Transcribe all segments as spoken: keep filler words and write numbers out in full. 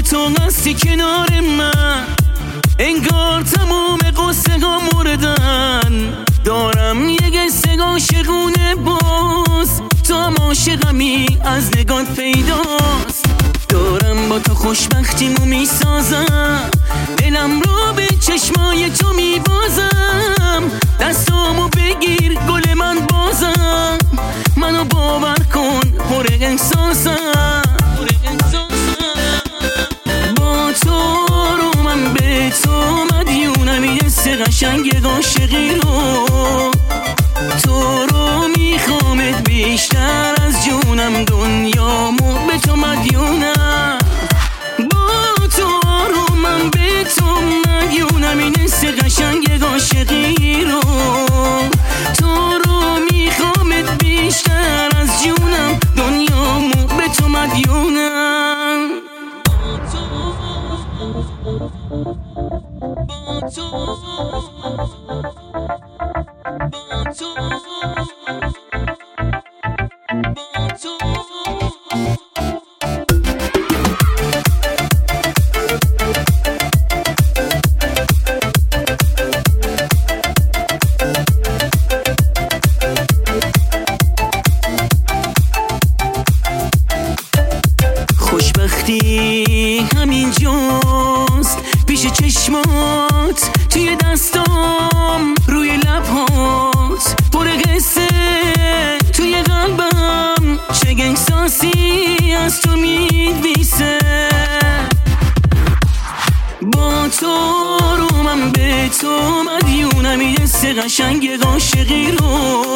که تو هستی کنار من، انگار تموم قصه ها مردن. دارم یک قصه عاشقونه باز، تو عاشقمی از نگات پیداست. دارم با تو خوشبختیمو میسازم، دلم رو به چشمای تو میبازم. دستامو بگیر گل من بازم، منو باور کن پر احساسم. با تو رو من به تو مدیونم، این حس قشنگ عاشقی رو. تو رو میخوامت بیشتر از جونم، دنیامو به تو مدیونم. با تو رو من به تو مدیونم، این حس قشنگ عاشقی رو. تو رو میخوامت بیشتر از جونم، دنیامو به تو مدیونم. با تو خوشبختی همین جاست، پیش چشمات، توی دستام، روی لبهات، پر قصه توی قلبم. چه احساسی از تو می‌نویسه. با تو رو من به تو مدیونم، این حس قشنگ عاشقی رو.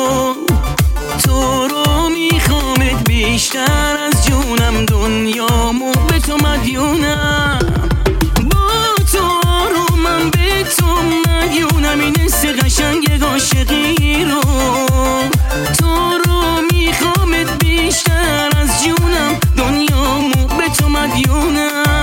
تو رو میخوامت بیشتر از جونم، دنیامو به تو مدیونم. با تو رو من به تو مدیونم، این حس قشنگ عاشقی رو. تو رو میخوامت بیشتر از جونم، دنیامو به تو مدیونم.